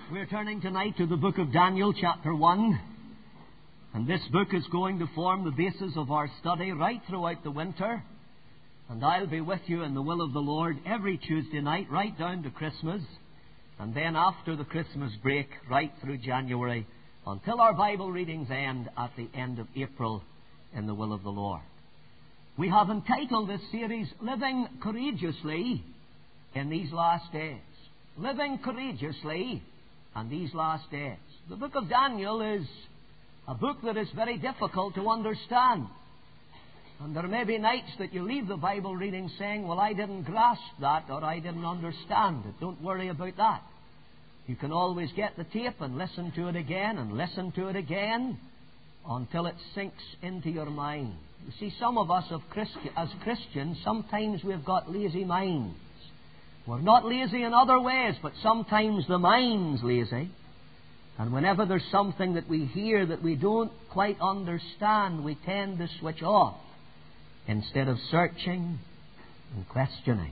We're turning tonight to the book of Daniel, chapter 1. And this book is going to form the basis of our study right throughout the winter. And I'll be with you in the will of the Lord every Tuesday night, right down to Christmas. And then after the Christmas break, right through January, until our Bible readings end at the end of April in the will of the Lord. We have entitled this series, Living Courageously in These Last Days. Living courageously in these last days. The book of Daniel is a book that is very difficult to understand. And there may be nights that you leave the Bible reading saying, well, I didn't grasp that or I didn't understand it. Don't worry about that. You can always get the tape and listen to it again and listen to it again until it sinks into your mind. You see, some of us as Christians, sometimes we've got lazy minds. We're not lazy in other ways, but sometimes the mind's lazy. And whenever there's something that we hear that we don't quite understand, we tend to switch off instead of searching and questioning.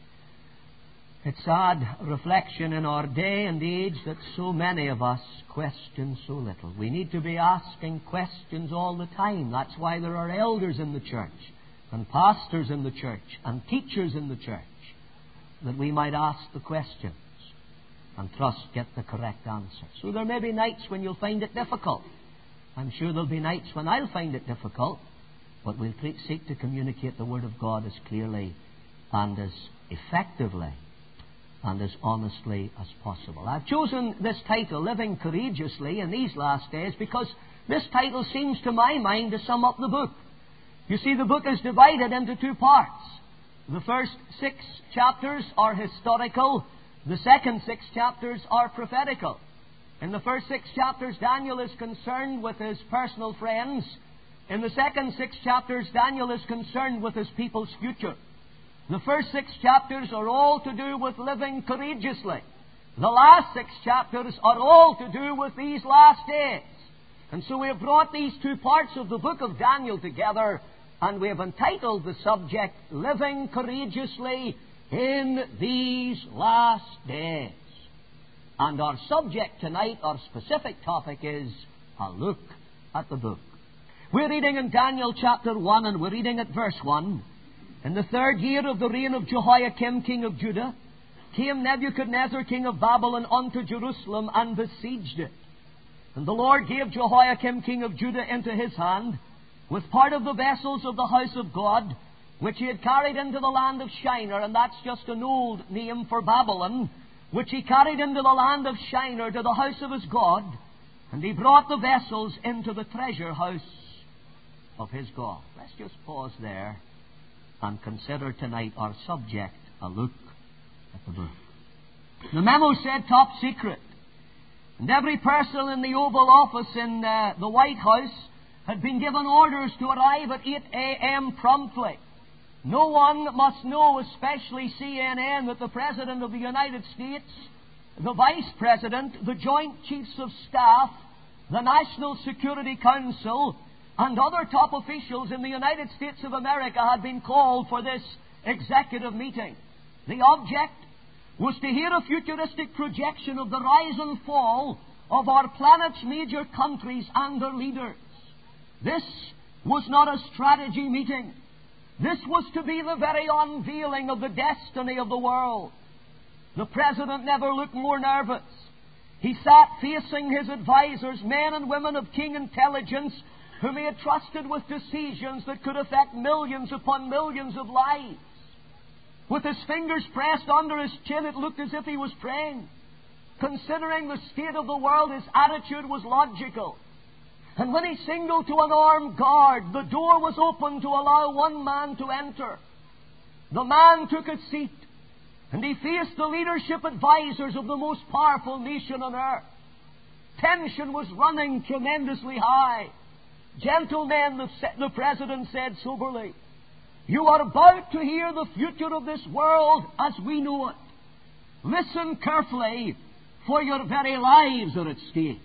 It's sad reflection in our day and age that so many of us question so little. We need to be asking questions all the time. That's why there are elders in the church and pastors in the church and teachers in the church, that we might ask the questions and trust get the correct answer. So there may be nights when you'll find it difficult. I'm sure there'll be nights when I'll find it difficult, but we'll seek to communicate the Word of God as clearly and as effectively and as honestly as possible. I've chosen this title, Living Courageously in These Last Days, because this title seems to my mind to sum up the book. You see, the book is divided into two parts. The first 6 chapters are historical. The second 6 chapters are prophetical. In the first 6 chapters, Daniel is concerned with his personal friends. In the second 6 chapters, Daniel is concerned with his people's future. The first 6 chapters are all to do with living courageously. The last 6 chapters are all to do with these last days. And so we have brought these two parts of the book of Daniel together, and we have entitled the subject, Living Courageously in These Last Days. And our subject tonight, our specific topic is a look at the book. We're reading in Daniel chapter 1, and we're reading at verse 1. In the 3rd year of the reign of Jehoiakim, king of Judah, came Nebuchadnezzar, king of Babylon, unto Jerusalem and besieged it. And the Lord gave Jehoiakim, king of Judah, into his hand, with part of the vessels of the house of God, which he had carried into the land of Shinar, and that's just an old name for Babylon, which he carried into the land of Shinar to the house of his God, and he brought the vessels into the treasure house of his God. Let's just pause there and consider tonight our subject, a look at the book. The memo said top secret, and every person in the Oval Office in the White House had been given orders to arrive at 8 a.m. promptly. No one must know, especially CNN, that the President of the United States, the Vice President, the Joint Chiefs of Staff, the National Security Council, and other top officials in the United States of America had been called for this executive meeting. The object was to hear a futuristic projection of the rise and fall of our planet's major countries and their leaders. This was not a strategy meeting. This was to be the very unveiling of the destiny of the world. The President never looked more nervous. He sat facing his advisors, men and women of king intelligence, whom he had trusted with decisions that could affect millions upon millions of lives. With his fingers pressed under his chin, it looked as if he was praying. Considering the state of the world, his attitude was logical. And when he signaled to an armed guard, the door was opened to allow one man to enter. The man took a seat, and he faced the leadership advisors of the most powerful nation on earth. Tension was running tremendously high. Gentlemen, the President said soberly, you are about to hear the future of this world as we know it. Listen carefully, for your very lives are at stake.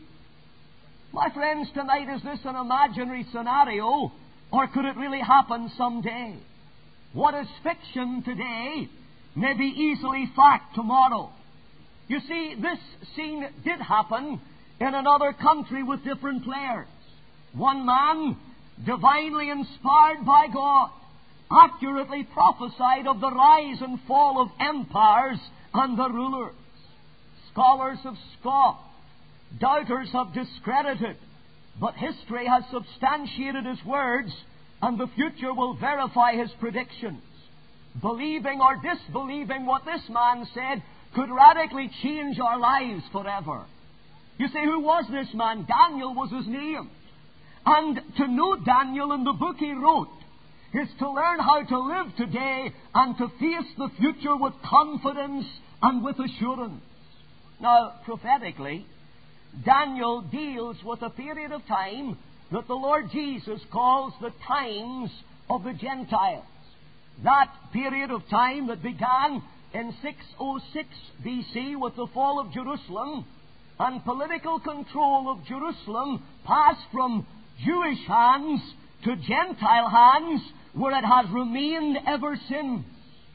My friends, tonight, is this an imaginary scenario, or could it really happen someday? What is fiction today may be easily fact tomorrow. You see, this scene did happen in another country with different players. One man, divinely inspired by God, accurately prophesied of the rise and fall of empires and the rulers. Scholars have scoffed. Doubters have discredited. But history has substantiated his words, and the future will verify his predictions. Believing or disbelieving what this man said could radically change our lives forever. You say, who was this man? Daniel was his name. And to know Daniel in the book he wrote is to learn how to live today and to face the future with confidence and with assurance. Now, prophetically, Daniel deals with a period of time that the Lord Jesus calls the times of the Gentiles. That period of time that began in 606 B.C. with the fall of Jerusalem, and political control of Jerusalem passed from Jewish hands to Gentile hands, where it has remained ever since.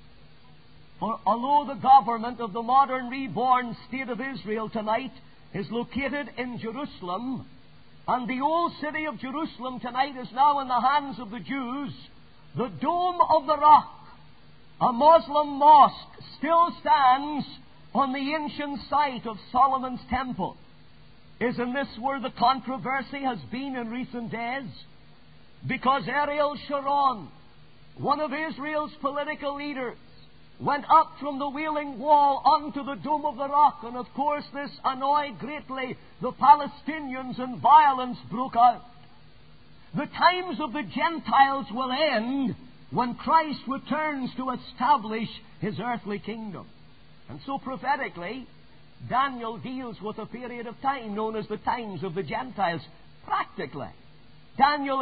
For although the government of the modern reborn state of Israel tonight is located in Jerusalem, and the old city of Jerusalem tonight is now in the hands of the Jews, the Dome of the Rock, a Muslim mosque, still stands on the ancient site of Solomon's Temple. Isn't this where the controversy has been in recent days? Because Ariel Sharon, one of Israel's political leaders, went up from the Wailing Wall onto the Dome of the Rock, and of course this annoyed greatly the Palestinians, and violence broke out. The times of the Gentiles will end when Christ returns to establish His earthly kingdom. And so prophetically, Daniel deals with a period of time known as the times of the Gentiles. Practically, Daniel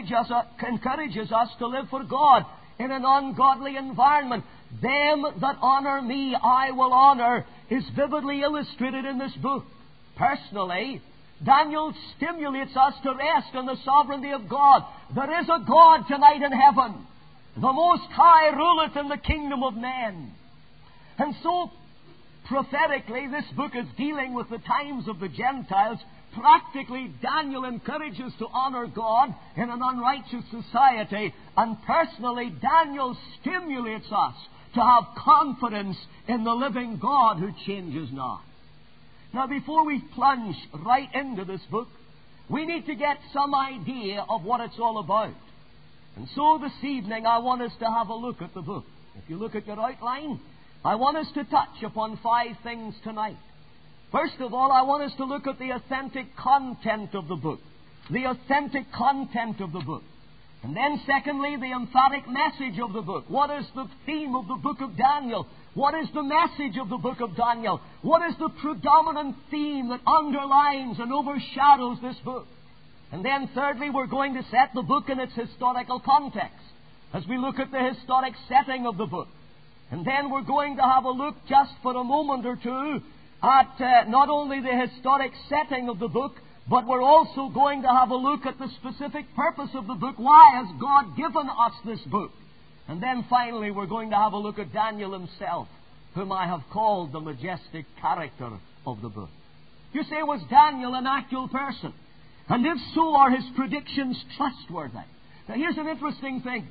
encourages us to live for God in an ungodly environment. Them that honor me, I will honor, is vividly illustrated in this book. Personally, Daniel stimulates us to rest in the sovereignty of God. There is a God tonight in heaven. The Most High ruleth in the kingdom of men. And so, prophetically, this book is dealing with the times of the Gentiles. Practically, Daniel encourages to honor God in an unrighteous society. And personally, Daniel stimulates us to have confidence in the living God who changes not. Now, before we plunge right into this book, we need to get some idea of what it's all about. And so this evening, I want us to have a look at the book. If you look at your outline, I want us to touch upon 5 things tonight. First of all, I want us to look at the authentic content of the book. The authentic content of the book. And then secondly, the emphatic message of the book. What is the theme of the book of Daniel? What is the message of the book of Daniel? What is the predominant theme that underlines and overshadows this book? And then thirdly, we're going to set the book in its historical context as we look at the historic setting of the book. And then we're going to have a look just for a moment or two at not only the historic setting of the book, but we're also going to have a look at the specific purpose of the book. Why has God given us this book? And then finally, we're going to have a look at Daniel himself, whom I have called the majestic character of the book. You say, was Daniel an actual person? And if so, are his predictions trustworthy? Now, here's an interesting thing.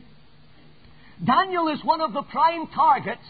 Daniel is one of the prime targets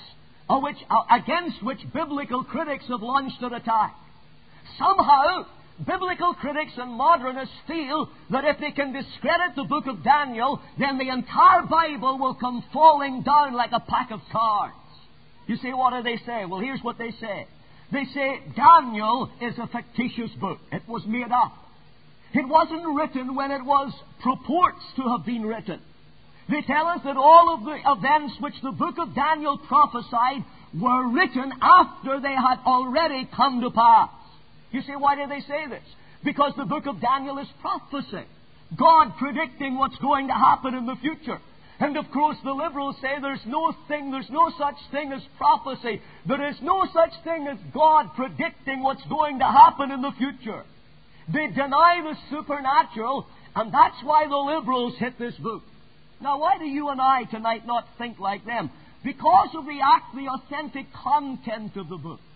against which biblical critics have launched an attack. Somehow, biblical critics and modernists feel that if they can discredit the book of Daniel, then the entire Bible will come falling down like a pack of cards. You say, what do they say? Well, here's what they say. They say, Daniel is a fictitious book. It was made up. It wasn't written when it was purports to have been written. They tell us that all of the events which the book of Daniel prophesied were written after they had already come to pass. You say, why do they say this? Because the book of Daniel is prophecy. God predicting what's going to happen in the future. And of course the liberals say there's no such thing as prophecy. There is no such thing as God predicting what's going to happen in the future. They deny the supernatural, and that's why the liberals hit this book. Now, why do you and I tonight not think like them? Because of the authentic content of the book.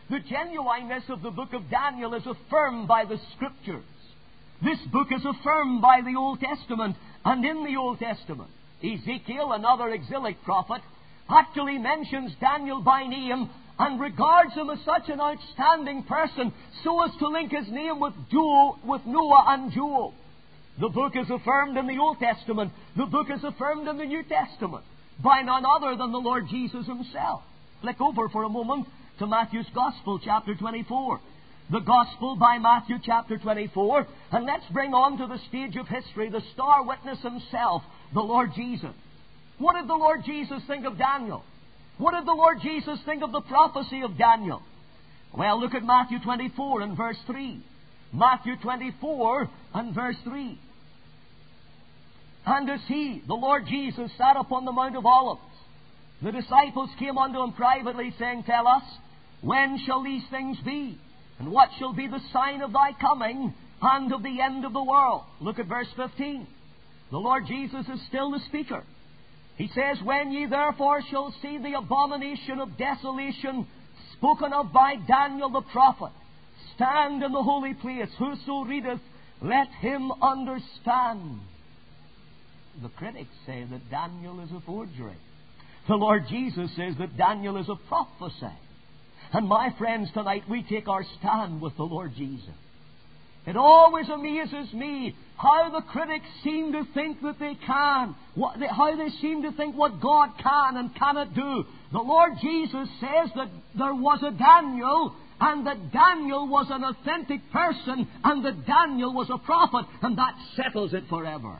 The genuineness of the book of Daniel is affirmed by the Scriptures. This book is affirmed by the Old Testament, and in the Old Testament, Ezekiel, another exilic prophet, actually mentions Daniel by name and regards him as such an outstanding person, so as to link his name with Noah and Job. The book is affirmed in the Old Testament. The book is affirmed in the New Testament by none other than the Lord Jesus Himself. Flick over for a moment to Matthew's Gospel, chapter 24. The Gospel by Matthew, chapter 24. And let's bring on to the stage of history the star witness himself, the Lord Jesus. What did the Lord Jesus think of Daniel? What did the Lord Jesus think of the prophecy of Daniel? Well, look at Matthew 24 and verse 3. Matthew 24 and verse 3. And as He, the Lord Jesus, sat upon the Mount of Olives, the disciples came unto Him privately, saying, Tell us, when shall these things be? And what shall be the sign of Thy coming and of the end of the world? Look at verse 15. The Lord Jesus is still the speaker. He says, When ye therefore shall see the abomination of desolation spoken of by Daniel the prophet, stand in the holy place. Whoso readeth, let him understand. The critics say that Daniel is a forgery. The Lord Jesus says that Daniel is a prophecy. And my friends, tonight we take our stand with the Lord Jesus. It always amazes me how the critics seem to think that they can, how they seem to think what God can and cannot do. The Lord Jesus says that there was a Daniel, and that Daniel was an authentic person, and that Daniel was a prophet, and that settles it forever.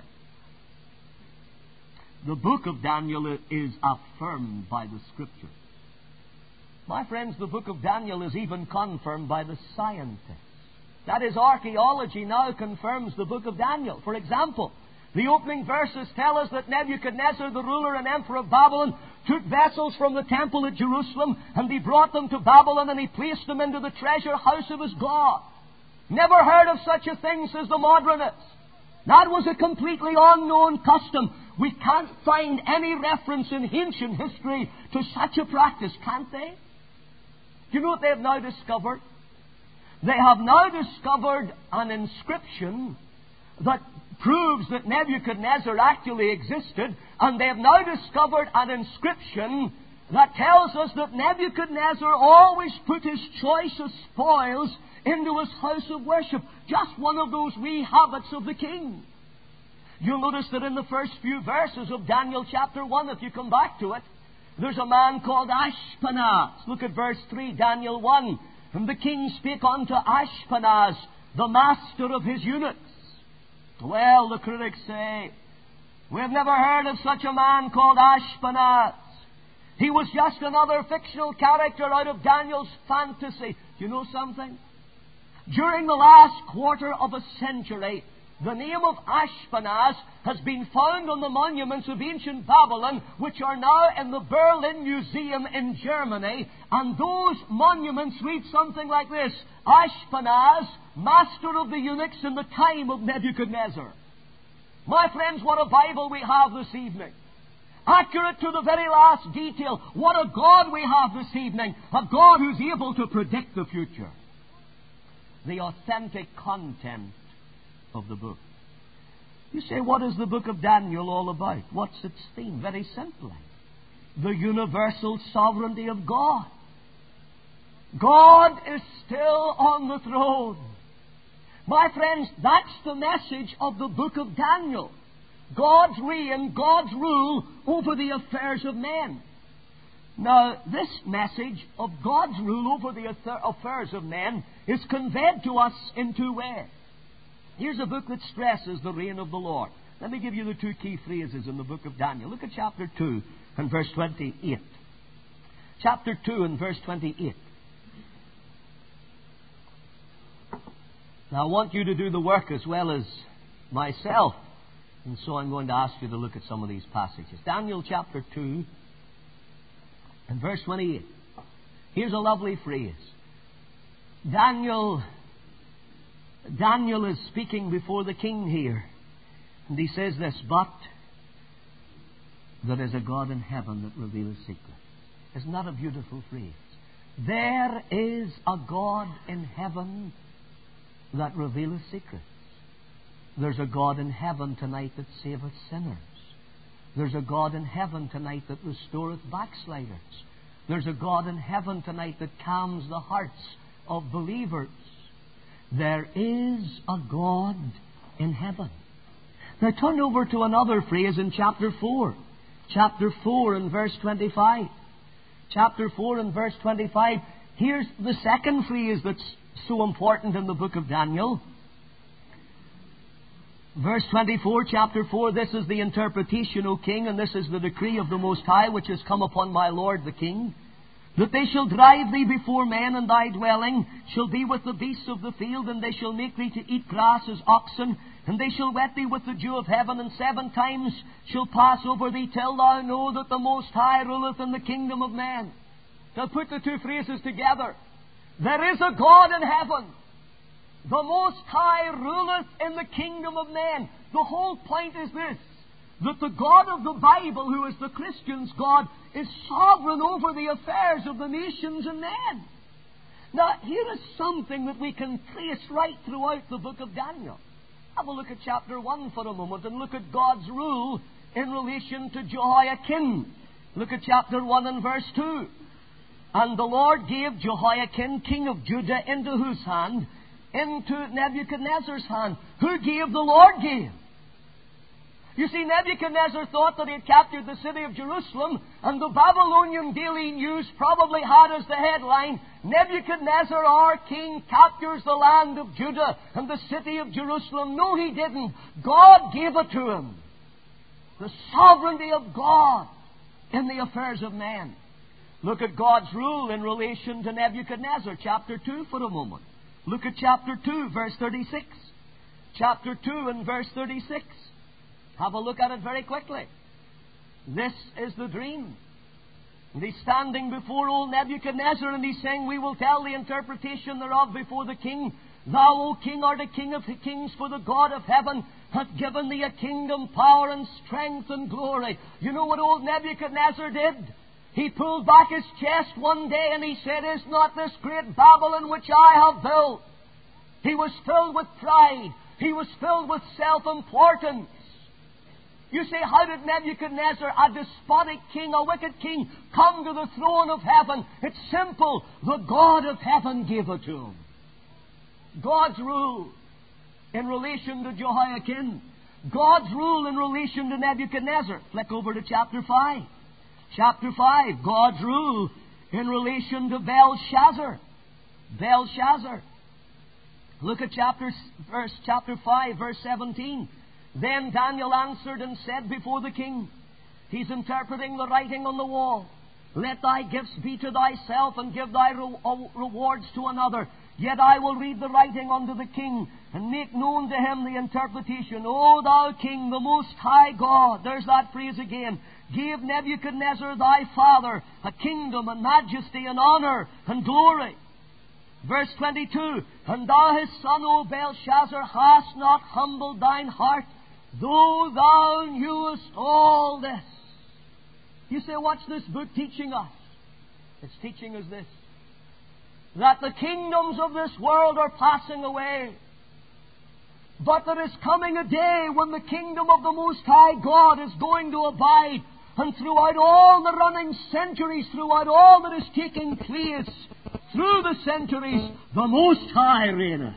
The book of Daniel is affirmed by the Scripture. My friends, the book of Daniel is even confirmed by the scientists. That is, archaeology now confirms the book of Daniel. For example, the opening verses tell us that Nebuchadnezzar, the ruler and emperor of Babylon, took vessels from the temple at Jerusalem, and he brought them to Babylon, and he placed them into the treasure house of his God. Never heard of such a thing, says the modernists. That was a completely unknown custom. We can't find any reference in ancient history to such a practice, can't they? Do you know what they have now discovered? They have now discovered an inscription that proves that Nebuchadnezzar actually existed, and they have now discovered an inscription that tells us that Nebuchadnezzar always put his choice of spoils into his house of worship. Just one of those wee habits of the king. You'll notice that in the first few verses of Daniel chapter 1, if you come back to it, there's a man called Ashpenaz. Look at verse 3, Daniel 1. And the king spake unto Ashpenaz, the master of his eunuchs. Well, the critics say, we've never heard of such a man called Ashpenaz. He was just another fictional character out of Daniel's fantasy. Do you know something? During the last quarter of a century, the name of Ashpenaz has been found on the monuments of ancient Babylon, which are now in the Berlin Museum in Germany. And those monuments read something like this: Ashpenaz, master of the eunuchs in the time of Nebuchadnezzar. My friends, what a Bible we have this evening. Accurate to the very last detail. What a God we have this evening. A God who's able to predict the future. The authentic content of the book. You say, what is the book of Daniel all about? What's its theme? Very simply, the universal sovereignty of God. God is still on the throne. My friends, that's the message of the book of Daniel. God's reign, God's rule over the affairs of men. Now, this message of God's rule over the affairs of men is conveyed to us in two ways. Here's a book that stresses the reign of the Lord. Let me give you the two key phrases in the book of Daniel. Look at chapter 2 and verse 28. Chapter 2 and verse 28. Now, I want you to do the work as well as myself. And so I'm going to ask you to look at some of these passages. Daniel chapter 2 and verse 28. Here's a lovely phrase. Daniel is speaking before the king here. And he says this: but there is a God in heaven that reveals secrets. Isn't that a beautiful phrase? There is a God in heaven that revealeth secrets. There's a God in heaven tonight that saveth sinners. There's a God in heaven tonight that restoreth backsliders. There's a God in heaven tonight that calms the hearts of believers. There is a God in heaven. Now turn over to another phrase in chapter 4. Chapter 4 and verse 25. Chapter 4 and verse 25. Here's the second phrase that's so important in the book of Daniel. Verse 24, chapter 4, this is the interpretation, O king, and this is the decree of the Most High, which has come upon my Lord the king, that they shall drive thee before men, and thy dwelling shall be with the beasts of the field, and they shall make thee to eat grass as oxen, and they shall wet thee with the dew of heaven, and 7 times shall pass over thee, till thou know that the Most High ruleth in the kingdom of men. Now put the two phrases together. There is a God in heaven. The Most High ruleth in the kingdom of men. The whole point is this, that the God of the Bible, who is the Christian's God, is sovereign over the affairs of the nations and men. Now, here is something that we can trace right throughout the book of Daniel. Have a look at chapter 1 for a moment and look at God's rule in relation to Jehoiakim. Look at chapter 1 and verse 2. And the Lord gave Jehoiakim, king of Judah, into whose hand? Into Nebuchadnezzar's hand. Who gave? The Lord gave. You see, Nebuchadnezzar thought that he had captured the city of Jerusalem, and the Babylonian Daily News probably had as the headline, Nebuchadnezzar, our king, captures the land of Judah and the city of Jerusalem. No, he didn't. God gave it to him. The sovereignty of God in the affairs of men. Look at God's rule in relation to Nebuchadnezzar, chapter 2 for a moment. Look at chapter 2, verse 36. Chapter 2 and verse 36. Have a look at it very quickly. This is the dream. And he's standing before old Nebuchadnezzar, and he's saying, we will tell the interpretation thereof before the king. Thou, O king, art a king of the kings, for the God of heaven hath given thee a kingdom, power, and strength, and glory. You know what old Nebuchadnezzar did? He pulled back his chest one day and he said, is not this great Babylon which I have built? He was filled with pride. He was filled with self-importance. You say, how did Nebuchadnezzar, a despotic king, a wicked king, come to the throne of heaven? It's simple. The God of heaven gave it to him. God's rule in relation to Jehoiakim. God's rule in relation to Nebuchadnezzar. Flick over to chapter 5. Chapter 5, God's rule in relation to Belshazzar. Belshazzar. Look at chapter 5, verse 17. Then Daniel answered and said before the king, he's interpreting the writing on the wall, let thy gifts be to thyself, and give thy rewards to another. Yet I will read the writing unto the king, and make known to him the interpretation. O thou king, the most high God, there's that phrase again, gave Nebuchadnezzar thy father a kingdom and majesty and honor and glory. Verse 22, and thou his son, O Belshazzar, hast not humbled thine heart, though thou knewest all this. You say, what's this book teaching us? It's teaching us this, that the kingdoms of this world are passing away, but there is coming a day when the kingdom of the Most High God is going to abide, and throughout all the running centuries, throughout all that is taking place, through the centuries, the Most High reigneth.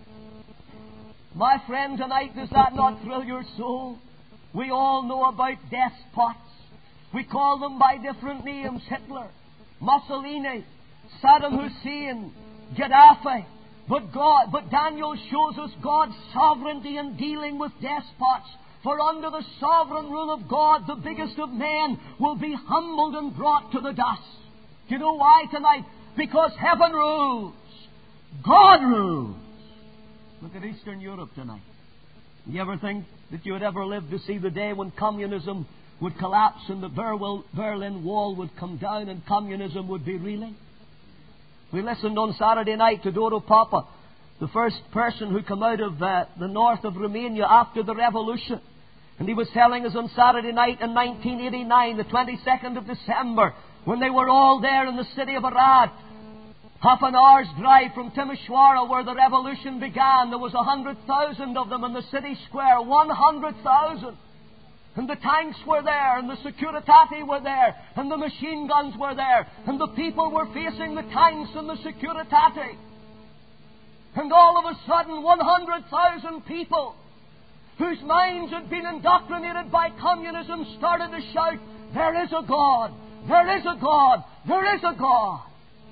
My friend, tonight, does that not thrill your soul? We all know about despots. We call them by different names: Hitler, Mussolini, Saddam Hussein, Gaddafi. But Daniel shows us God's sovereignty in dealing with despots. For under the sovereign rule of God, the biggest of men will be humbled and brought to the dust. Do you know why tonight? Because heaven rules. God rules. Look at Eastern Europe tonight. You ever think that you would ever live to see the day when communism would collapse and the Berlin Wall would come down and communism would be reeling? We listened on Saturday night to Doro Papa, the first person who came out of the north of Romania after the revolution. And he was telling us on Saturday night in 1989, the 22nd of December, when they were all there in the city of Arad, Half an hour's drive from Timisoara, where the revolution began, there was 100,000 of them in the city square. 100,000. And the tanks were there, and the Securitati were there, and the machine guns were there, and the people were facing the tanks and the Securitati. And all of a sudden, 100,000 people whose minds had been indoctrinated by communism started to shout, "There is a God! There is a God! There is a God!"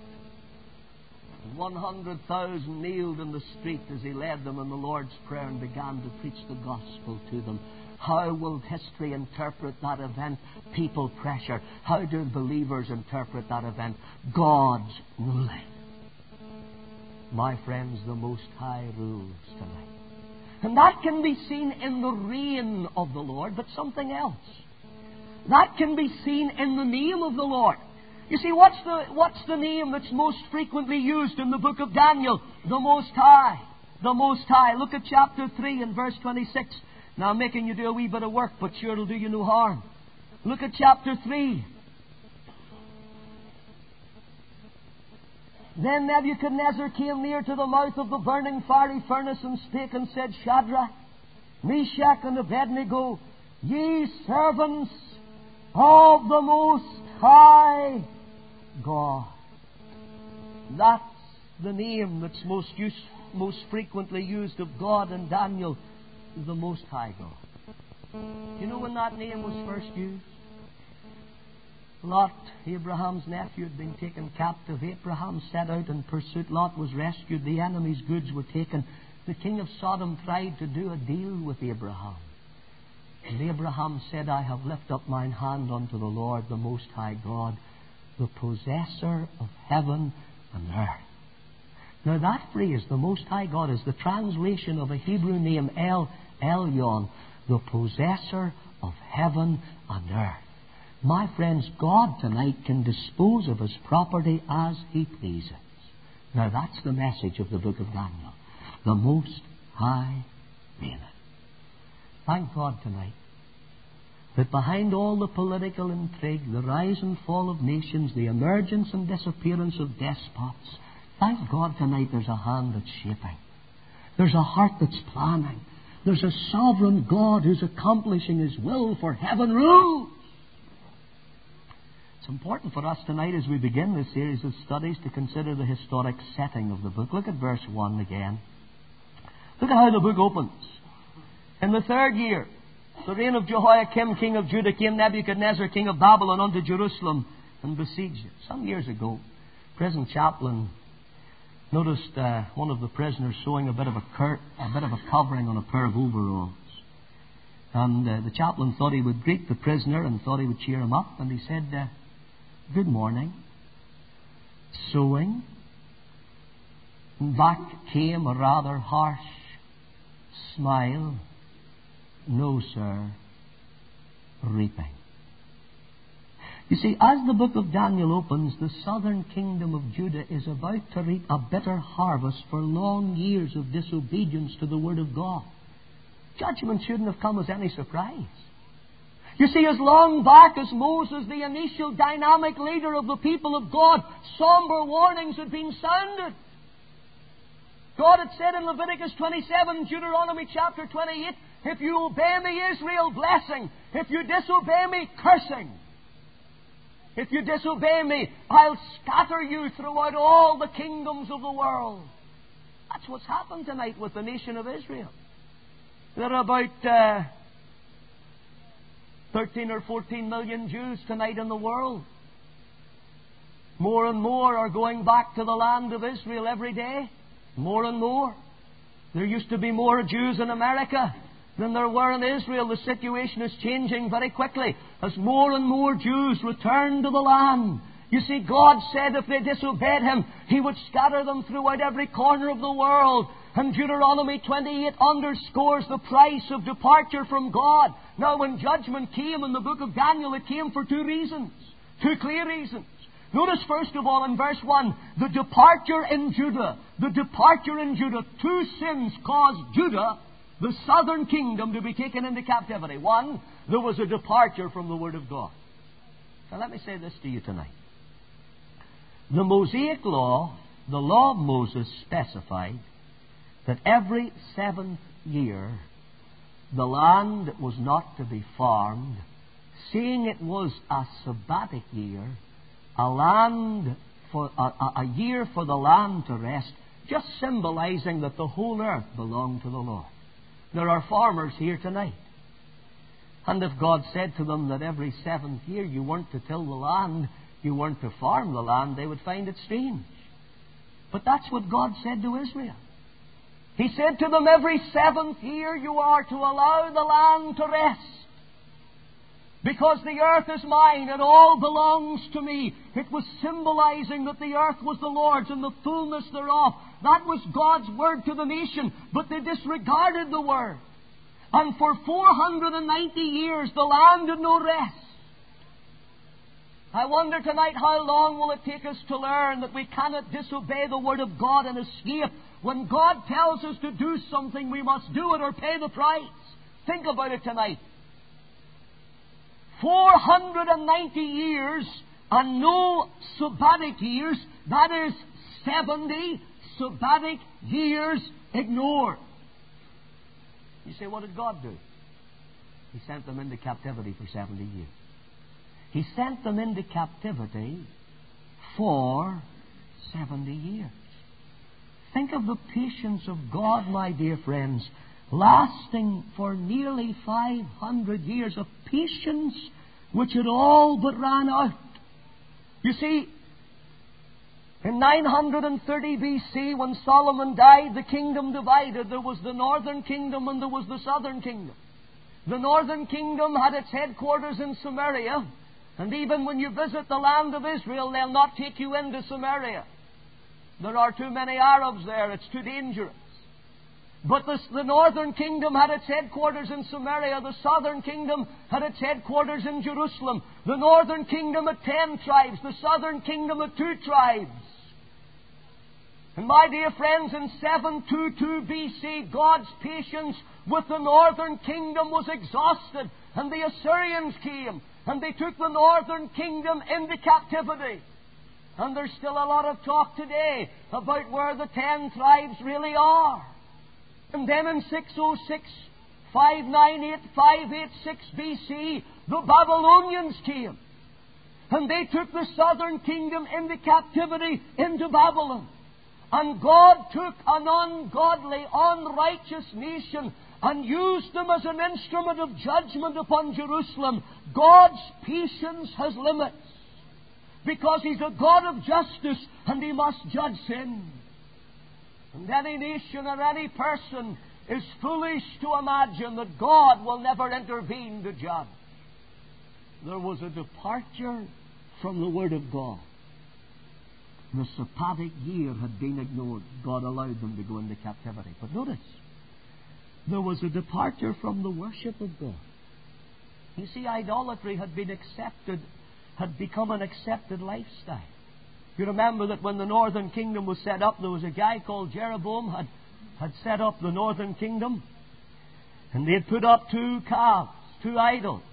100,000 kneeled in the street as he led them in the Lord's Prayer and began to preach the gospel to them. How will history interpret that event? People pressure. How do believers interpret that event? God's ruling. My friends, the Most High rules tonight. And that can be seen in the reign of the Lord, but something else. That can be seen in the name of the Lord. You see, what's the name that's most frequently used in the book of Daniel? The Most High. The Most High. Look at chapter 3 and verse 26. Now I'm making you do a wee bit of work, but sure it'll do you no harm. Look at chapter 3. Then Nebuchadnezzar came near to the mouth of the burning fiery furnace and spake and said, Shadrach, Meshach, and Abednego, ye servants of the Most High God. That's the name that's most frequently used of God in Daniel, the Most High God. Do you know when that name was first used? Lot, Abraham's nephew, had been taken captive. Abraham set out in pursuit. Lot was rescued. The enemy's goods were taken. The king of Sodom tried to do a deal with Abraham. And Abraham said, I have lifted up mine hand unto the Lord, the Most High God, the possessor of heaven and earth. Now that phrase, the Most High God, is the translation of a Hebrew name, El Elyon, the possessor of heaven and earth. My friends, God tonight can dispose of His property as He pleases. Now that's the message of the book of Daniel. The Most High reigneth. Thank God tonight that behind all the political intrigue, the rise and fall of nations, the emergence and disappearance of despots, thank God tonight there's a hand that's shaping. There's a heart that's planning. There's a sovereign God who's accomplishing His will, for heaven rules. It's important for us tonight as we begin this series of studies to consider the historic setting of the book. Look at verse 1 again. Look at how the book opens. In the 3rd year, the reign of Jehoiakim, king of Judah, came Nebuchadnezzar, king of Babylon, unto Jerusalem and besieged it. Some years ago, prison chaplain noticed one of the prisoners sewing a bit of a covering on a pair of overalls. And the chaplain thought he would greet the prisoner and thought he would cheer him up. And he said, good morning. Sewing. And back came a rather harsh smile. No, sir. Reaping. You see, as the book of Daniel opens, the southern kingdom of Judah is about to reap a bitter harvest for long years of disobedience to the Word of God. Judgment shouldn't have come as any surprise. You see, as long back as Moses, the initial dynamic leader of the people of God, somber warnings had been sounded. God had said in Leviticus 27, Deuteronomy chapter 28, if you obey me, Israel, blessing. If you disobey me, cursing. If you disobey me, I'll scatter you throughout all the kingdoms of the world. That's what's happened tonight with the nation of Israel. There are about 13 or 14 million Jews tonight in the world. More and more are going back to the land of Israel every day. More and more. There used to be more Jews in America than there were in Israel. The situation is changing very quickly as more and more Jews return to the land. You see, God said if they disobeyed Him, He would scatter them throughout every corner of the world. And Deuteronomy 28 underscores the price of departure from God. Now, when judgment came in the book of Daniel, it came for 2 reasons. 2 clear reasons. Notice, first of all, in verse 1, the departure in Judah. The departure in Judah. 2 sins caused Judah, the southern kingdom, to be taken into captivity. 1, there was a departure from the Word of God. Now, let me say this to you tonight. The Mosaic Law, the law of Moses specified that every 7th year the land was not to be farmed, seeing it was a sabbatic year, a year for the land to rest, just symbolizing that the whole earth belonged to the Lord. There are farmers here tonight. And if God said to them that every 7th year you weren't to till the land, you weren't to farm the land, they would find it strange. But that's what God said to Israel. He said to them, every 7th year you are to allow the land to rest. Because the earth is mine, it all belongs to me. It was symbolizing that the earth was the Lord's and the fullness thereof. That was God's word to the nation, but they disregarded the word. And for 490 years the land had no rest. I wonder tonight, how long will it take us to learn that we cannot disobey the word of God and escape? When God tells us to do something, we must do it or pay the price. Think about it tonight. 490 years and no sabbatic years. That is 70 sabbatic years ignored. You say, what did God do? He sent them into captivity for 70 years. He sent them into captivity for 70 years. Think of the patience of God, my dear friends, lasting for nearly 500 years of patience which had all but ran out. You see, in 930 BC, when Solomon died, the kingdom divided. There was the northern kingdom and there was the southern kingdom. The northern kingdom had its headquarters in Samaria, and even when you visit the land of Israel, they'll not take you into Samaria. There are too many Arabs there. It's too dangerous. But the northern kingdom had its headquarters in Samaria. The southern kingdom had its headquarters in Jerusalem. The northern kingdom had 10 tribes. The southern kingdom had 2 tribes. And my dear friends, in 722 BC, God's patience with the northern kingdom was exhausted. And the Assyrians came, and they took the northern kingdom into captivity. And there's still a lot of talk today about where the 10 tribes really are. And then in 606, 598, 586 BC, the Babylonians came. And they took the southern kingdom into captivity into Babylon. And God took an ungodly, unrighteous nation and used them as an instrument of judgment upon Jerusalem. God's patience has limits, because He's a God of justice and He must judge sin. And any nation or any person is foolish to imagine that God will never intervene to judge. There was a departure from the Word of God. The sabbatic year had been ignored. God allowed them to go into captivity. But notice, there was a departure from the worship of God. You see, idolatry had become an accepted lifestyle. You remember that when the northern kingdom was set up, there was a guy called Jeroboam had set up the northern kingdom. And they had put up 2 calves, 2 idols.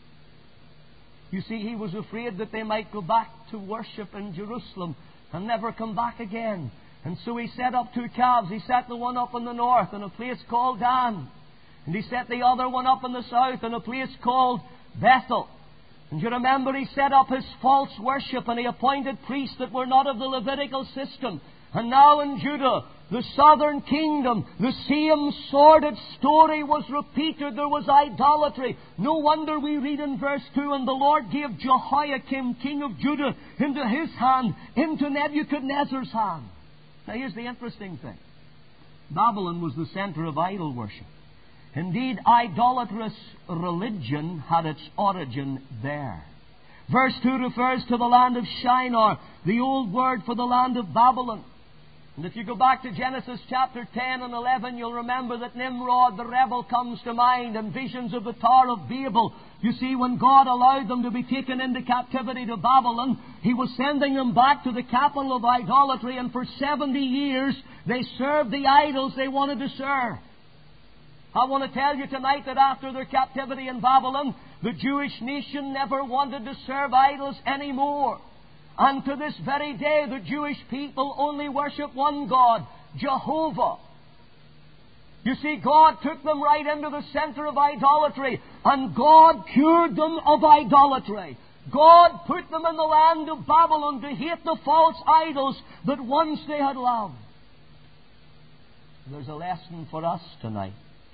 You see, he was afraid that they might go back to worship in Jerusalem and never come back again. And so he set up 2 calves. He set the one up in the north in a place called Dan. And he set the other one up in the south in a place called Bethel. And you remember, he set up his false worship, and he appointed priests that were not of the Levitical system. And now in Judah, the southern kingdom, the same sordid story was repeated. There was idolatry. No wonder we read in verse 2, and the Lord gave Jehoiakim, king of Judah, into his hand, into Nebuchadnezzar's hand. Now here's the interesting thing. Babylon was the center of idol worship. Indeed, idolatrous religion had its origin there. Verse 2 refers to the land of Shinar, the old word for the land of Babylon. And if you go back to Genesis chapter 10 and 11, you'll remember that Nimrod, the rebel, comes to mind, and visions of the Tower of Babel. You see, when God allowed them to be taken into captivity to Babylon, He was sending them back to the capital of idolatry, and for 70 years they served the idols they wanted to serve. I want to tell you tonight that after their captivity in Babylon, the Jewish nation never wanted to serve idols anymore. And to this very day, the Jewish people only worship one God, Jehovah. You see, God took them right into the center of idolatry, and God cured them of idolatry. God put them in the land of Babylon to hate the false idols that once they had loved. There's a lesson for us tonight.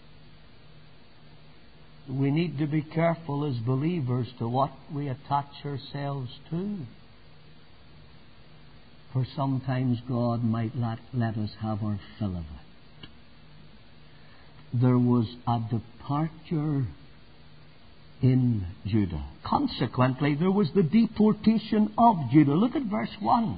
We need to be careful as believers to what we attach ourselves to. For sometimes God might let us have our fill of it. There was a departure in Judah. Consequently, there was the deportation of Judah. Look at verse 1.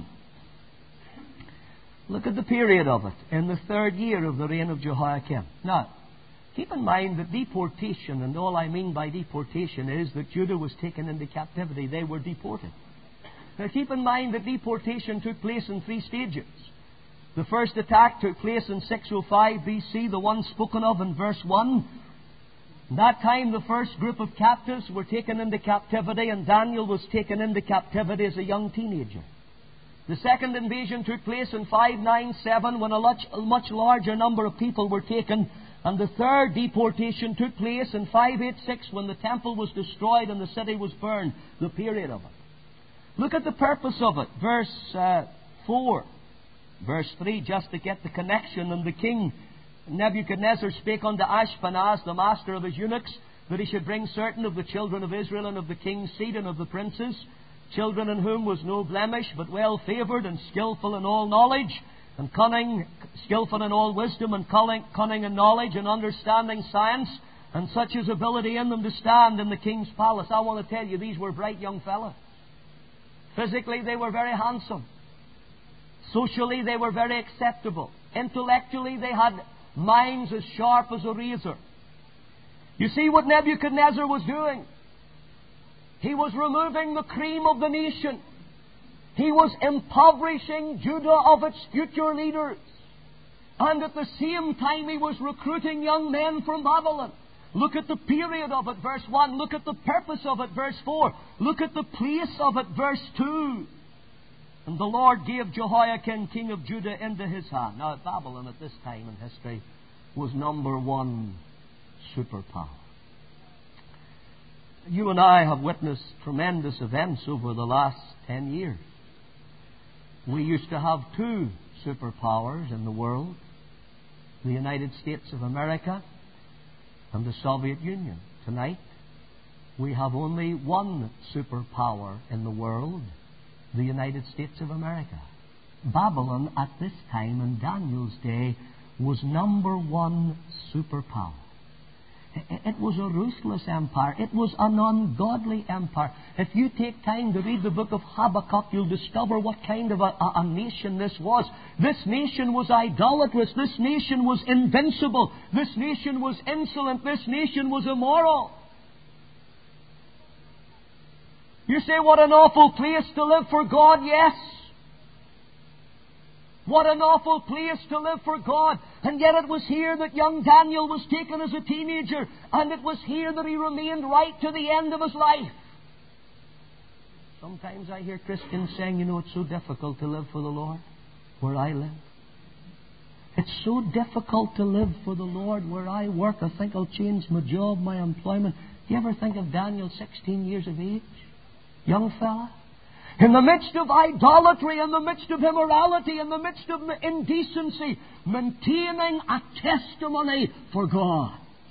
Look at the period of it. In the 3rd year of the reign of Jehoiakim. Now, keep in mind that deportation, and all I mean by deportation is that Judah was taken into captivity. They were deported. Now keep in mind that deportation took place in 3 stages. The first attack took place in 605 BC, the one spoken of in verse 1. That time the first group of captives were taken into captivity, and Daniel was taken into captivity as a young teenager. The second invasion took place in 597 when a much larger number of people were taken. And the third deportation took place in 586 when the temple was destroyed and the city was burned. The period of it. Look at the purpose of it. Verse 4. Verse 3, just to get the connection. And the king Nebuchadnezzar spake unto Ashpenaz, the master of his eunuchs, that he should bring certain of the children of Israel and of the king's seed and of the princes, children in whom was no blemish, but well favoured and skillful in all knowledge, and cunning, skillful in all wisdom, and cunning in knowledge, and understanding science, and such as ability in them to stand in the king's palace. I want to tell you, these were bright young fellows. Physically, they were very handsome. Socially, they were very acceptable. Intellectually, they had minds as sharp as a razor. You see what Nebuchadnezzar was doing? He was removing the cream of the nation. He was impoverishing Judah of its future leaders. And at the same time, he was recruiting young men from Babylon. Look at the period of it, verse 1. Look at the purpose of it, verse 4. Look at the place of it, verse 2. And the Lord gave Jehoiakim, king of Judah, into his hand. Now, Babylon at this time in history was number one superpower. You and I have witnessed tremendous events over the last 10 years. We used to have 2 superpowers in the world, the United States of America and the Soviet Union. Tonight, we have only one superpower in the world, the United States of America. Babylon at this time in Daniel's day was number one superpower. It was a ruthless empire. It was an ungodly empire. If you take time to read the book of Habakkuk, you'll discover what kind of a nation this was. This nation was idolatrous. This nation was invincible. This nation was insolent. This nation was immoral. You say, what an awful place to live for God. Yes. What an awful place to live for God. And yet it was here that young Daniel was taken as a teenager. And it was here that he remained right to the end of his life. Sometimes I hear Christians saying, it's so difficult to live for the Lord where I live. It's so difficult to live for the Lord where I work. I think I'll change my job, my employment. Do you ever think of Daniel, 16 years of age? Young fella. In the midst of idolatry, in the midst of immorality, in the midst of indecency, maintaining a testimony for God.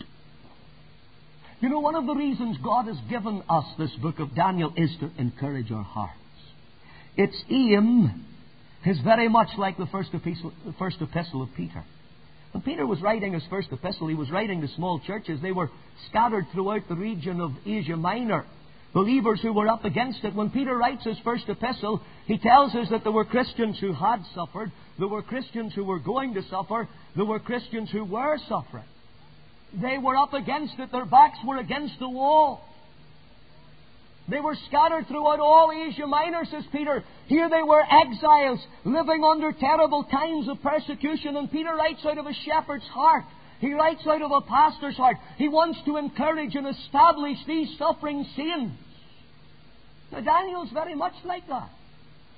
One of the reasons God has given us this book of Daniel is to encourage our hearts. Its aim is very much like the first epistle of Peter. When Peter was writing his first epistle, he was writing to small churches. They were scattered throughout the region of Asia Minor. Believers who were up against it. When Peter writes his first epistle, he tells us that there were Christians who had suffered, there were Christians who were going to suffer, there were Christians who were suffering. They were up against it, their backs were against the wall. They were scattered throughout all Asia Minor, says Peter. Here they were exiles, living under terrible times of persecution, and Peter writes out of a shepherd's heart. He writes out of a pastor's heart. He wants to encourage and establish these suffering saints. Now, Daniel's very much like that.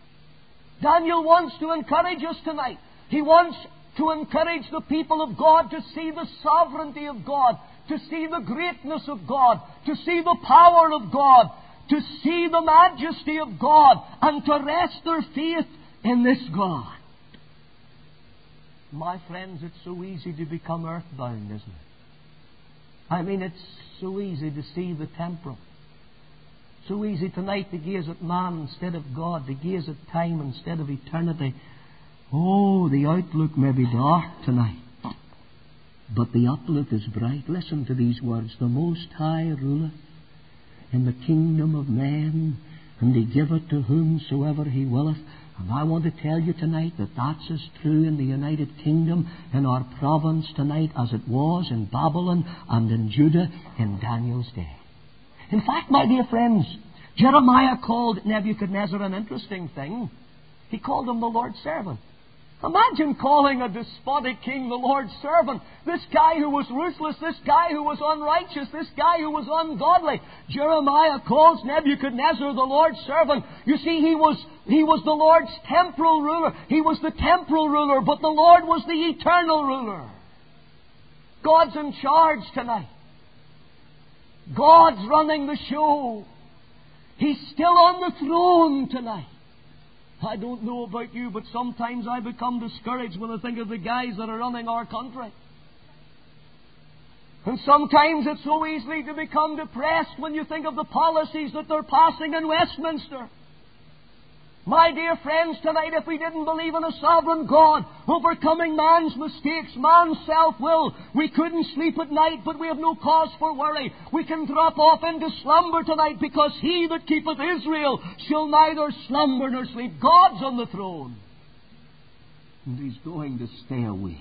Daniel wants to encourage us tonight. He wants to encourage the people of God to see the sovereignty of God, to see the greatness of God, to see the power of God, to see the majesty of God, and to rest their faith in this God. My friends, it's so easy to become earthbound, isn't it? I mean, it's so easy to see the temporal. So easy tonight to gaze at man instead of God, to gaze at time instead of eternity. Oh, the outlook may be dark tonight, but the outlook is bright. Listen to these words. The Most High ruleth in the kingdom of men, and He giveth to whomsoever He willeth. And I want to tell you tonight that that's as true in the United Kingdom, in our province tonight, as it was in Babylon and in Judah in Daniel's day. In fact, my dear friends, Jeremiah called Nebuchadnezzar an interesting thing. He called him the Lord's servant. Imagine calling a despotic king the Lord's servant. This guy who was ruthless, this guy who was unrighteous, this guy who was ungodly. Jeremiah calls Nebuchadnezzar the Lord's servant. You see, he was the Lord's temporal ruler. He was the temporal ruler, but the Lord was the eternal ruler. God's in charge tonight. God's running the show. He's still on the throne tonight. I don't know about you, but sometimes I become discouraged when I think of the guys that are running our country. And sometimes it's so easy to become depressed when you think of the policies that they're passing in Westminster. My dear friends, tonight, if we didn't believe in a sovereign God, overcoming man's mistakes, man's self-will, we couldn't sleep at night, but we have no cause for worry. We can drop off into slumber tonight, because He that keepeth Israel shall neither slumber nor sleep. God's on the throne, and He's going to stay awake.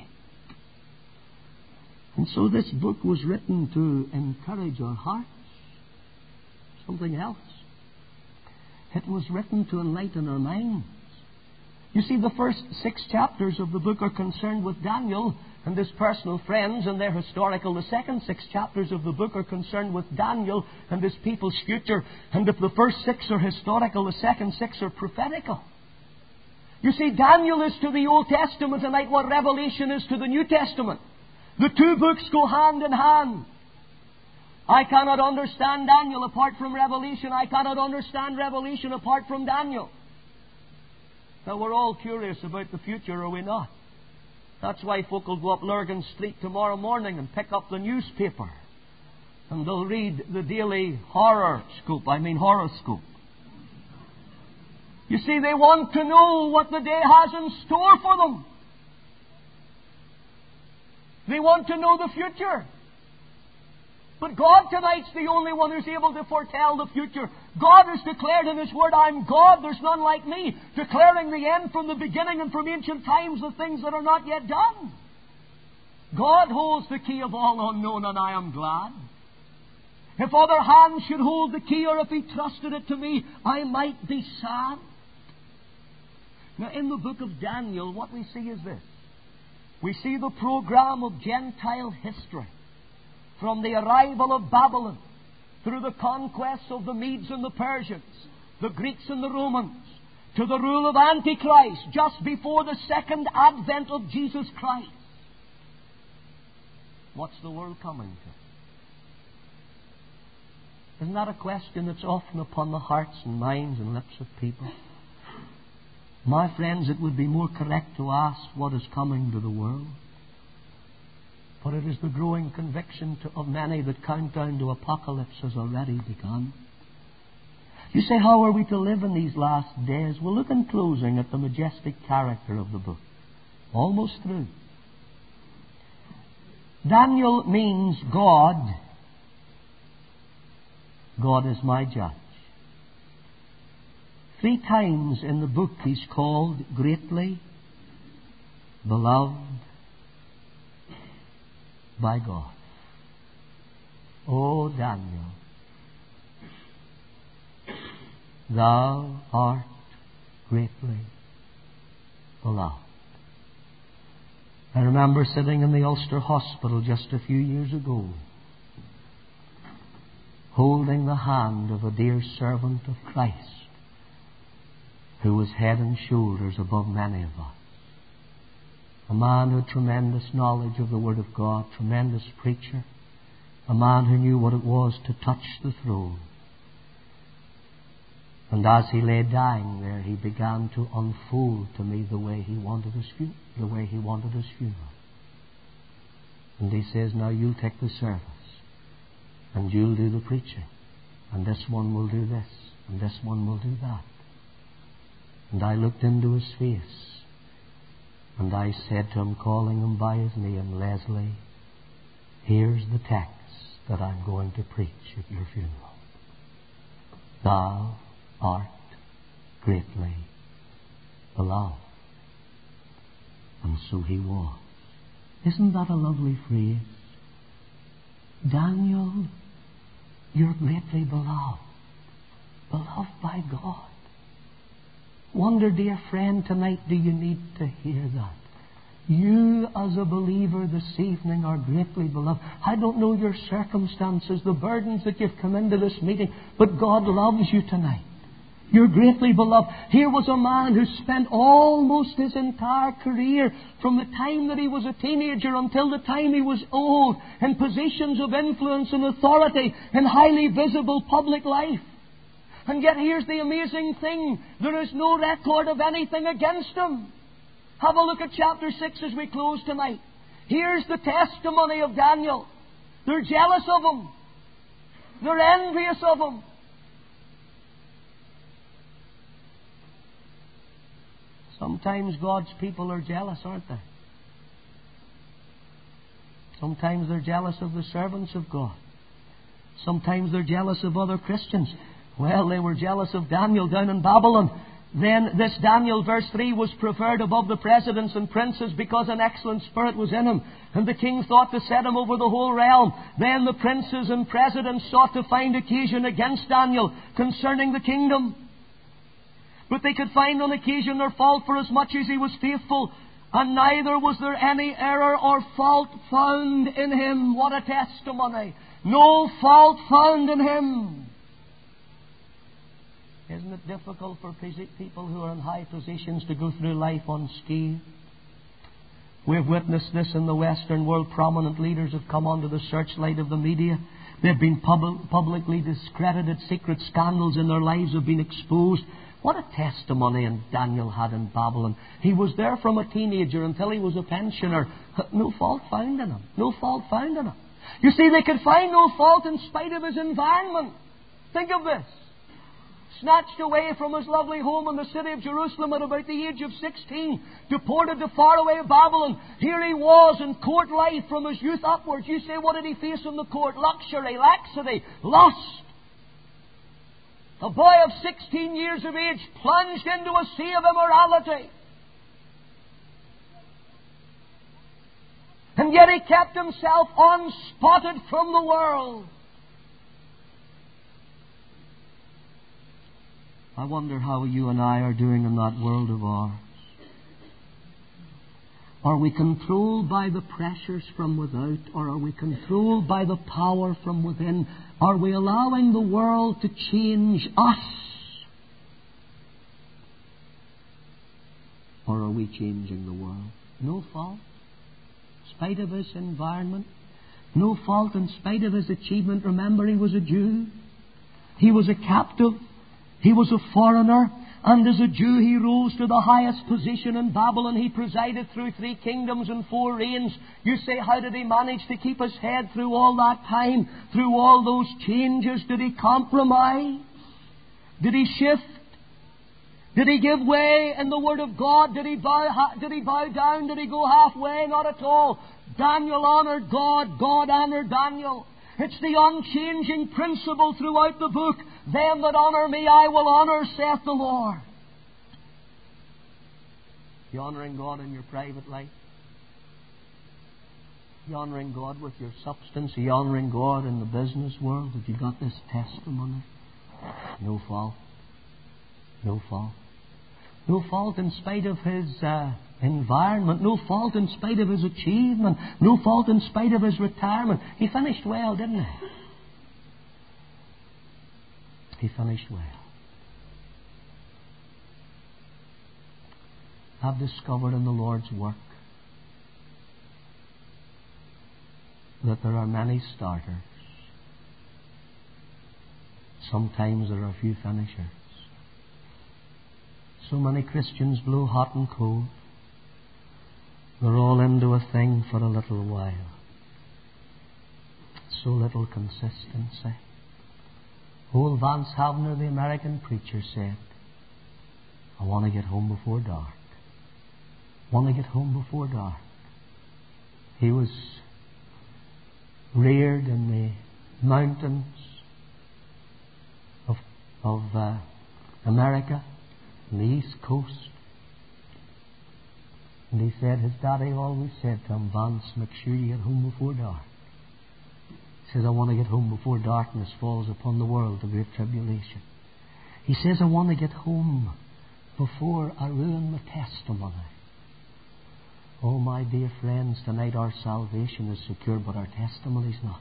And so this book was written to encourage our hearts. Something else. It was written to enlighten our minds. You see, the first 6 chapters of the book are concerned with Daniel and his personal friends, and they're historical. The second 6 chapters of the book are concerned with Daniel and his people's future. And if the first 6 are historical, the second 6 are prophetical. You see, Daniel is to the Old Testament tonight what Revelation is to the New Testament. The two books go hand in hand. I cannot understand Daniel apart from Revelation. I cannot understand Revelation apart from Daniel. Now, we're all curious about the future, are we not? That's why folk will go up Lurgan Street tomorrow morning and pick up the newspaper. And they'll read the daily horoscope. You see, they want to know what the day has in store for them. They want to know the future. But God tonight's the only one who's able to foretell the future. God has declared in His Word, I'm God, there's none like me, declaring the end from the beginning and from ancient times the things that are not yet done. God holds the key of all unknown, and I am glad. If other hands should hold the key, or if He trusted it to me, I might be sad. Now, in the book of Daniel, what we see is this. We see the program of Gentile history. From the arrival of Babylon, through the conquests of the Medes and the Persians, the Greeks and the Romans, to the rule of Antichrist, just before the second advent of Jesus Christ. What's the world coming to? Isn't that a question that's often upon the hearts and minds and lips of people? My friends, it would be more correct to ask what is coming to the world. For it is the growing conviction of many that countdown to apocalypse has already begun. You say, how are we to live in these last days? Well, look in closing at the majestic character of the book. Almost through. Daniel means God. God is my judge. 3 times in the book he's called greatly beloved by God. O Daniel, thou art greatly beloved. I remember sitting in the Ulster Hospital just a few years ago, holding the hand of a dear servant of Christ who was head and shoulders above many of us. A man who had tremendous knowledge of the Word of God, tremendous preacher, a man who knew what it was to touch the throne. And as he lay dying there, he began to unfold to me the way he wanted his funeral. And he says, now you'll take the service, and you'll do the preaching, and this one will do this, and this one will do that. And I looked into his face, and I said to him, calling him by his name, Leslie, here's the text that I'm going to preach at your funeral. Thou art greatly beloved. And so he was. Isn't that a lovely phrase? Daniel, you're greatly beloved. Beloved by God. Wonder, dear friend, tonight do you need to hear that? You as a believer this evening are greatly beloved. I don't know your circumstances, the burdens that you've come into this meeting, but God loves you tonight. You're greatly beloved. Here was a man who spent almost his entire career, from the time that he was a teenager until the time he was old, in positions of influence and authority in highly visible public life. And yet here's the amazing thing. There is no record of anything against him. Have a look at chapter 6 as we close tonight. Here's the testimony of Daniel. They're jealous of him. They're envious of him. Sometimes God's people are jealous, aren't they? Sometimes they're jealous of the servants of God. Sometimes they're jealous of other Christians. Well, they were jealous of Daniel down in Babylon. Then this Daniel, verse 3, was preferred above the presidents and princes because an excellent spirit was in him. And the king thought to set him over the whole realm. Then the princes and presidents sought to find occasion against Daniel concerning the kingdom. But they could find on occasion their fault, for as much as he was faithful, and neither was there any error or fault found in him. What a testimony! No fault found in him. Isn't it difficult for people who are in high positions to go through life unscathed? We've witnessed this in the Western world. Prominent leaders have come under the searchlight of the media. They've been publicly discredited. Secret scandals in their lives have been exposed. What a testimony Daniel had in Babylon. He was there from a teenager until he was a pensioner. No fault found in him. No fault found in him. You see, they could find no fault in spite of his environment. Think of this. Snatched away from his lovely home in the city of Jerusalem at about the age of 16, deported to faraway Babylon. Here he was in court life from his youth upwards. You say, what did he face in the court? Luxury, laxity, lust. A boy of 16 years of age plunged into a sea of immorality. And yet he kept himself unspotted from the world. I wonder how you and I are doing in that world of ours. Are we controlled by the pressures from without, or are we controlled by the power from within? Are we allowing the world to change us? Or are we changing the world? No fault, in spite of his environment. No fault in spite of his achievement. Remember, he was a Jew. He was a captive. He was a foreigner. And as a Jew, he rose to the highest position in Babylon. He presided through 3 kingdoms and 4 reigns. You say, how did he manage to keep his head through all that time? Through all those changes? Did he compromise? Did he shift? Did he give way in the Word of God? Did he bow down? Did he go halfway? Not at all. Daniel honored God. God honored Daniel. It's the unchanging principle throughout the book. Them that honour me I will honour, saith the Lord. You honouring God in your private life? You honouring God with your substance? You honouring God in the business world? Have you got this testimony? No fault. No fault. No fault in spite of his environment. No fault in spite of his achievement. No fault in spite of his retirement. He finished well, didn't he? He finished well. have discovered in the Lord's work that there are many starters. Sometimes there are few finishers. So many Christians blow hot and cold. They're all into a thing for a little while. So little consistency. Old Vance Havner, the American preacher, said, I want to get home before dark. Want to get home before dark. He was reared in the mountains of America, on the East Coast. And he said his daddy always said to him, Vance, make sure you get home before dark. He says, I want to get home before darkness falls upon the world, the great tribulation. He says, I want to get home before I ruin my testimony. Oh, my dear friends, tonight our salvation is secure, but our testimony's not.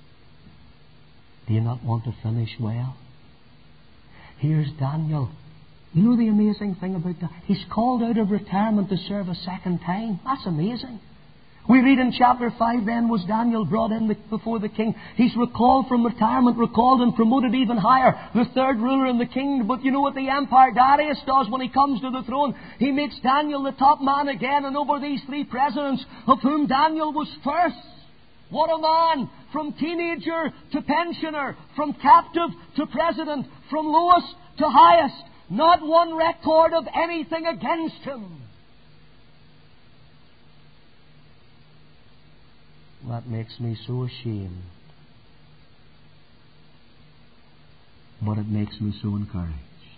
Do you not want to finish well? Here's Daniel. You know the amazing thing about that? He's called out of retirement to serve a second time. That's amazing. We read in chapter 5, then was Daniel brought in before the king. He's recalled from retirement, recalled and promoted even higher. The third ruler in the kingdom. But you know what the Empire Darius does when he comes to the throne? He makes Daniel the top man again, and over these three presidents, of whom Daniel was first. What a man! From teenager to pensioner, from captive to president, from lowest to highest. Not one record of anything against him. That makes me so ashamed. But it makes me so encouraged.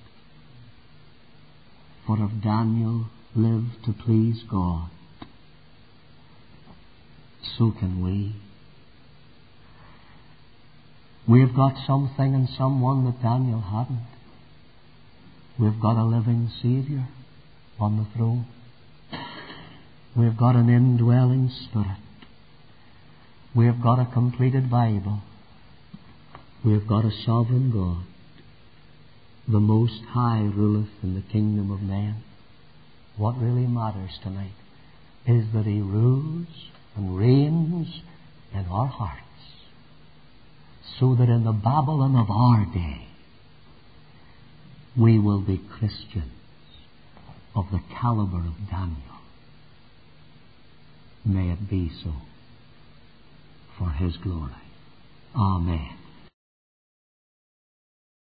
For if Daniel lived to please God, so can we. We've got something and someone that Daniel hadn't. We've got a living Saviour on the throne. We've got an indwelling Spirit. We've got a completed Bible. We've got a sovereign God. The Most High ruleth in the kingdom of men. What really matters tonight is that He rules and reigns in our hearts, so that in the Babylon of our day we will be Christians of the caliber of Daniel. May it be so, for His glory. Amen.